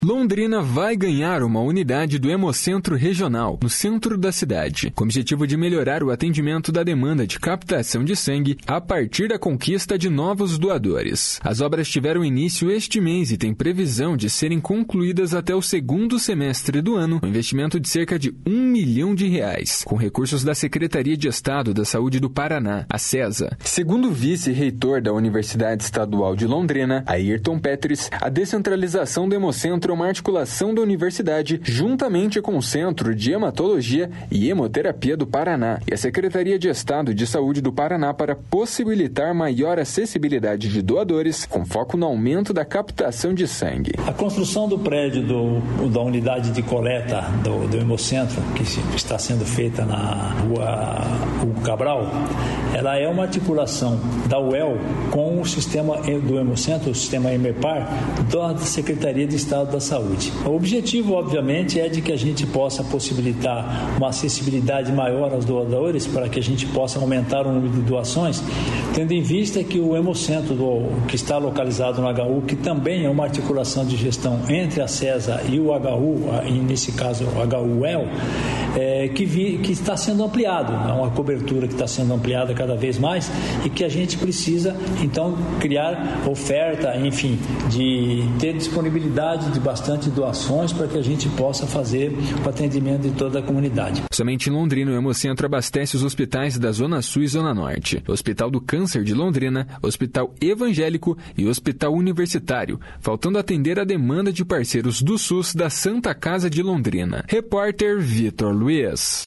Londrina vai ganhar uma unidade do Hemocentro Regional, no centro da cidade, com o objetivo de melhorar o atendimento da demanda de captação de sangue a partir da conquista de novos doadores. As obras tiveram início este mês e têm previsão de serem concluídas até o segundo semestre do ano, um investimento de cerca de R$1 milhão, com recursos da Secretaria de Estado da Saúde do Paraná, a SESA. Segundo o vice-reitor da Universidade Estadual de Londrina, Ayrton Petris, a descentralização do Hemocentro é uma articulação da universidade juntamente com o Centro de Hematologia e Hemoterapia do Paraná e a Secretaria de Estado de Saúde do Paraná para possibilitar maior acessibilidade de doadores com foco no aumento da captação de sangue. A construção do prédio da unidade de coleta do Hemocentro, que está sendo feita na rua Hugo Cabral, ela é uma articulação da UEL com o sistema do Hemocentro, o sistema EMEPAR, da Secretaria de Estado da Saúde. O objetivo, obviamente, é de que a gente possa possibilitar uma acessibilidade maior aos doadores para que a gente possa aumentar o número de doações, tendo em vista que o Hemocentro, que está localizado no HU, que também é uma articulação de gestão entre a SESA e o HU, e nesse caso o HUEL, que está sendo ampliado, é uma cobertura que está sendo ampliada cada vez mais e que a gente precisa, então, criar oferta, enfim, de ter disponibilidade de bastante doações para que a gente possa fazer o atendimento de toda a comunidade. Somente em Londrina, o Hemocentro abastece os hospitais da Zona Sul e Zona Norte, Hospital do Câncer de Londrina, Hospital Evangélico e Hospital Universitário, faltando atender a demanda de parceiros do SUS da Santa Casa de Londrina. Repórter Vitor Luiz.